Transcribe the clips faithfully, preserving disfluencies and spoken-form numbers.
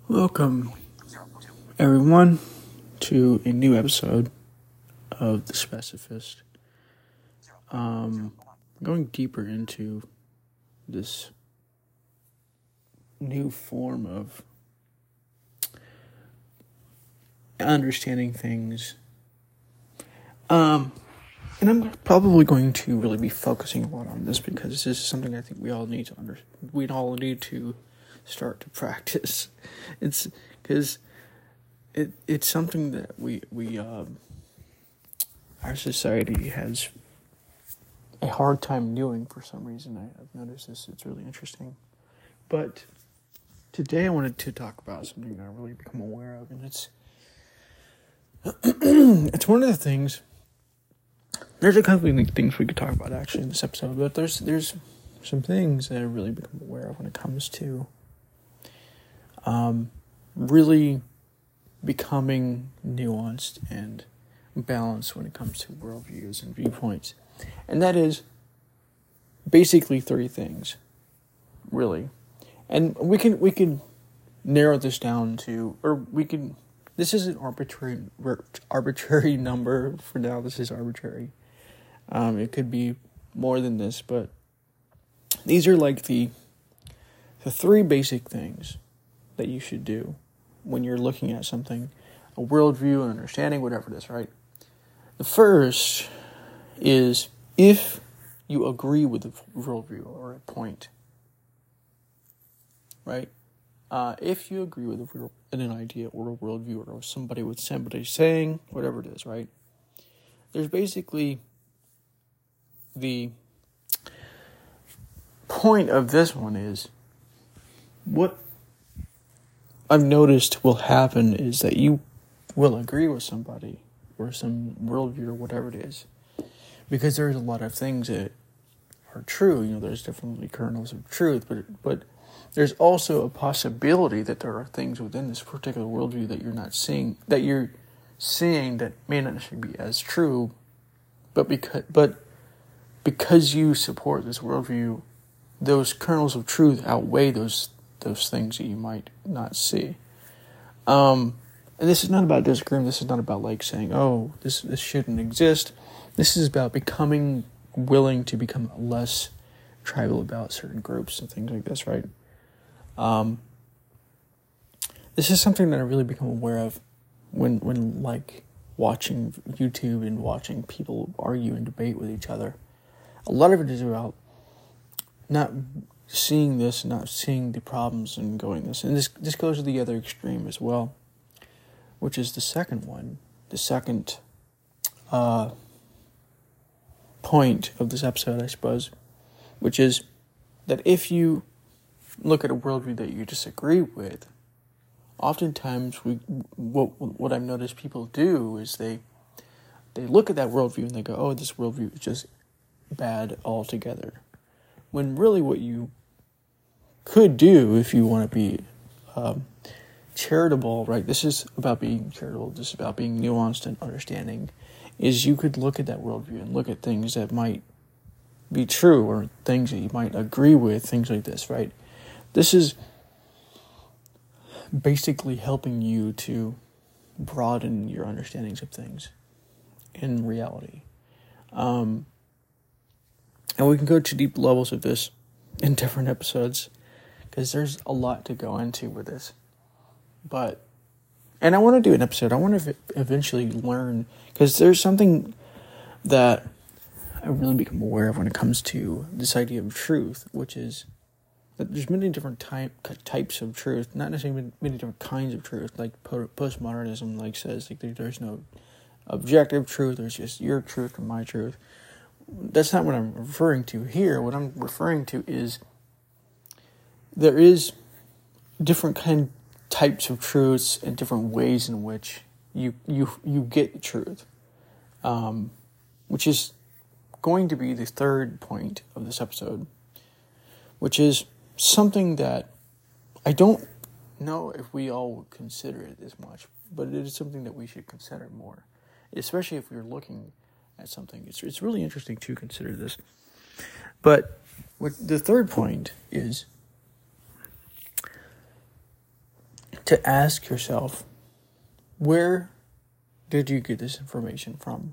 Welcome, everyone, to a new episode of The Specifist. Um, going deeper into this new form of understanding things. Um, and I'm probably going to really be focusing a lot on this because this is something I think we all need to under we all need to start to practice. It's because it it's something that we we um, our society has a hard time doing for some reason. I, I've noticed this. It's really interesting. But today I wanted to talk about something that I've really become aware of, and it's it's one of the things. There's a couple of things we could talk about actually in this episode, but there's there's some things that I've really become aware of when it comes to um, really becoming nuanced and balanced when it comes to worldviews and viewpoints. And that is basically three things, really. And we can we can narrow this down to, or we can, this is an arbitrary arbitrary number for now. This is arbitrary. Um, it could be more than this, but these are like the the three basic things that you should do when you're looking at something, a worldview, an understanding, whatever it is, right? The first is if you agree with the worldview or a point, right? Uh, if you agree with a, an idea or a worldview or somebody with somebody saying, whatever it is, right? There's basically the point of this one is what I've noticed will happen is that you will agree with somebody or some worldview or whatever it is, because there's a lot of things that are true. You know, there's definitely kernels of truth, but but there's also a possibility that there are things within this particular worldview that you're not seeing, that you're seeing that may not necessarily be as true, but because but because you support this worldview, those kernels of truth outweigh those those things that you might not see. Um, and this is not about disagreeing. This is not about like saying, "Oh, this this shouldn't exist." This is about becoming willing to become less tribal about certain groups and things like this, right? Um, this is something that I really become aware of when when like watching YouTube and watching people argue and debate with each other. A lot of it is about not seeing this, not seeing the problems and going this. And this this goes to the other extreme as well, which is the second one, the second uh, point of this episode, I suppose, which is that if you look at a worldview that you disagree with, oftentimes we what what I've noticed people do is they they look at that worldview and they go, "Oh, this worldview is just bad altogether." When really what you could do, if you want to be um, charitable, right? This is about being charitable. This is about being nuanced and understanding. Is you could look at that worldview and look at things that might be true or things that you might agree with, things like this, right? This is basically helping you to broaden your understandings of things in reality. Um, and we can go to deep levels of this in different episodes because there's a lot to go into with this. But, and I want to do an episode. I want to eventually learn, because there's something that I really become aware of when it comes to this idea of truth, which is that there's many different type, types of truth, not necessarily many different kinds of truth, like postmodernism like says, like there's no objective truth, there's just your truth and my truth. That's not what I'm referring to here. What I'm referring to is there is different kind types of truths and different ways in which you you you get the truth, um, which is going to be the third point of this episode, which is something that I don't know if we all would consider it as much, but it is something that we should consider more, especially if we're looking at something. It's it's really interesting to consider this. But what the third point is to ask yourself, where did you get this information from?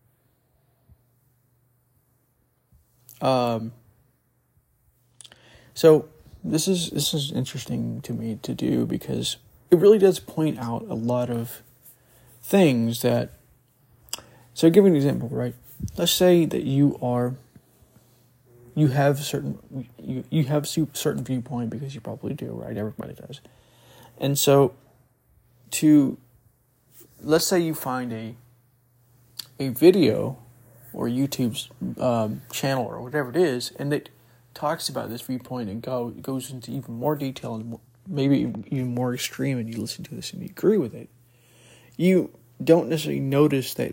Um, so this is this is interesting to me to do because it really does point out a lot of things that. So, I'll give you an example, right? Let's say that you are, you have certain, you you have certain viewpoint because you probably do, right? Everybody does, and so to, let's say you find a a video or YouTube's um, channel or whatever it is, and it talks about this viewpoint and go goes into even more detail and maybe even more extreme, and you listen to this and you agree with it. You don't necessarily notice that.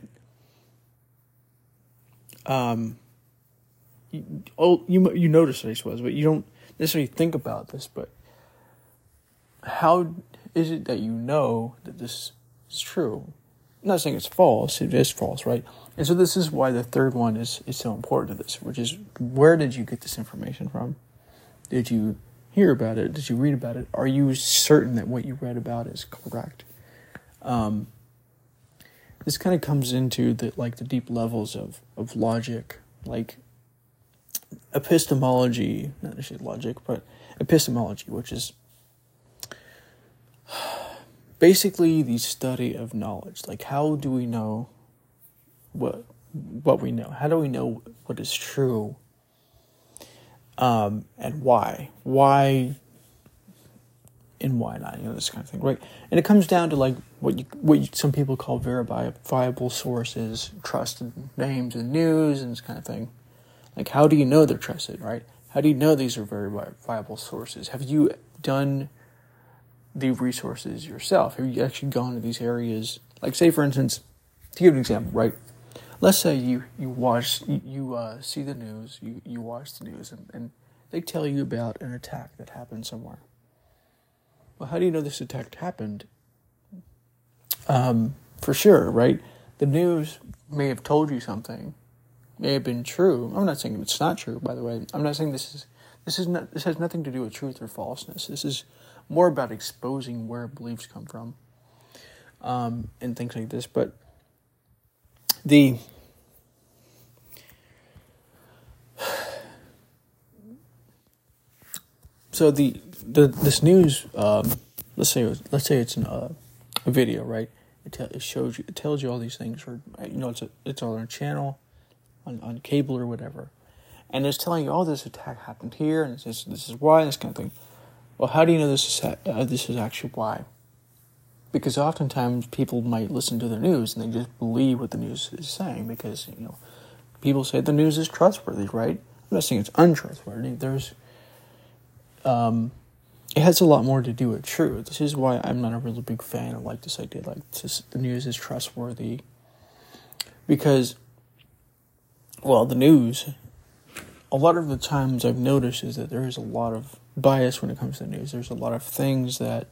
Um, you, oh, you you notice it, I suppose, but you don't necessarily think about this. But how is it that you know that this is true? I'm not saying it's false; it is false, right? And so this is why the third one is is so important to this, which is, where did you get this information from? Did you hear about it? Did you read about it? Are you certain that what you read about is correct? Um. This kind of comes into the like the deep levels of, of logic, like epistemology, not necessarily logic, but epistemology, which is basically the study of knowledge. Like, how do we know what what we know? How do we know what is true? Um, and why? Why? And why not? You know, this kind of thing, right? And it comes down to like what you, what you, some people call verifiable sources, trusted names in news, and this kind of thing. Like, how do you know they're trusted, right? How do you know these are verifiable sources? Have you done the resources yourself? Have you actually gone to these areas? Like, say, for instance, to give an example, right? Let's say you you watch you, you uh, see the news, you you watch the news, and, and they tell you about an attack that happened somewhere. Well, how do you know this attack happened? Um, for sure, right? The news may have told you something, may have been true. I'm not saying it's not true, by the way. I'm not saying this is this is not this has nothing to do with truth or falseness. This is more about exposing where beliefs come from, um, and things like this. But the so the the this news, um, let's say it was, let's say it's an, uh, a video, right? It, te- it shows you, it tells you all these things, or you know, it's a, it's on a channel, on, on cable or whatever, and it's telling you, oh, this attack happened here, and this is this is why, this kind of thing. Well, how do you know this is uh, this is actually why? Because oftentimes people might listen to the news and they just believe what the news is saying because, you know, people say the news is trustworthy, right? I'm not saying it's untrustworthy. There's, um, it has a lot more to do with truth. This is why I'm not a really big fan of like this idea, like just, the news is trustworthy. Because, well, the news, a lot of the times I've noticed is that there is a lot of bias when it comes to the news. There's a lot of things that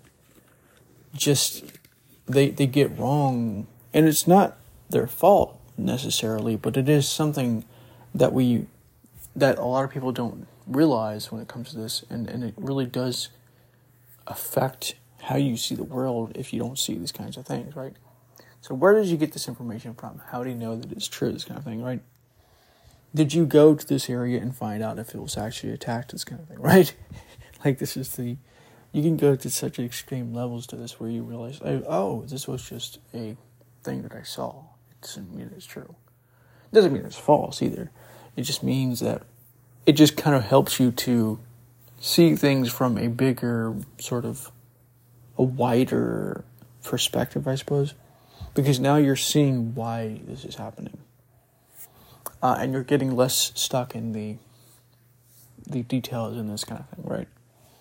just they they get wrong, and it's not their fault necessarily, but it is something that we that a lot of people don't realize when it comes to this, and, and it really does affect how you see the world if you don't see these kinds of things, right? So where did you get this information from? How do you know that it's true, this kind of thing, right? Did you go to this area and find out if it was actually attacked, this kind of thing, right? Like, this is the... You can go to such extreme levels to this where you realize, oh, this was just a thing that I saw. It doesn't mean it's true. It doesn't mean it's false either. It just means that it just kind of helps you to see things from a bigger, sort of, a wider perspective, I suppose. Because now you're seeing why this is happening. Uh, and you're getting less stuck in the the details in this kind of thing, right?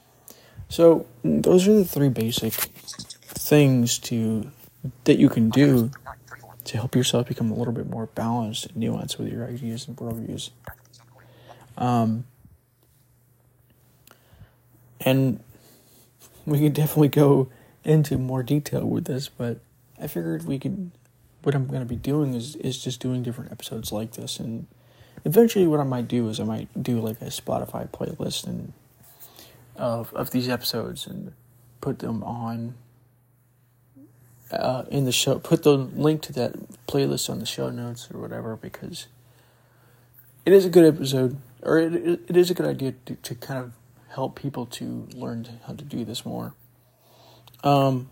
So those are the three basic things to that you can do to help yourself become a little bit more balanced and nuanced with your ideas and worldviews. Um, and we could definitely go into more detail with this, but I figured we could. What I'm going to be doing is is just doing different episodes like this, and eventually, what I might do is I might do like a Spotify playlist and. Of, of these episodes and put them on uh, in the show, put the link to that playlist on the show notes or whatever, because it is a good episode, or it it is a good idea to, to kind of help people to learn how to do this more. Um,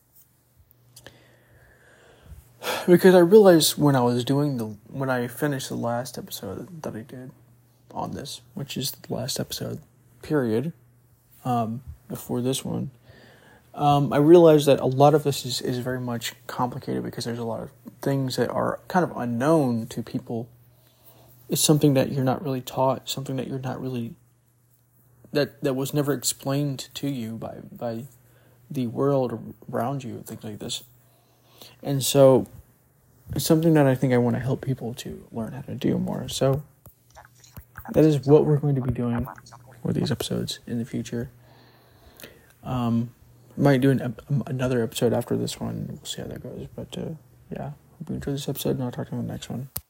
because I realized when I was doing the, when I finished the last episode that I did on this, which is the last episode, period, um, before this one, um, I realized that a lot of this is, is very much complicated because there's a lot of things that are kind of unknown to people. It's something that you're not really taught, something that you're not really, that, that was never explained to you by, by the world around you, things like this. And so it's something that I think I want to help people to learn how to do more. So that is what we're going to be doing for these episodes in the future. Um, I might do an, another episode after this one. We'll see how that goes. But uh, yeah, hope you enjoyed this episode, and I'll talk to you in the next one.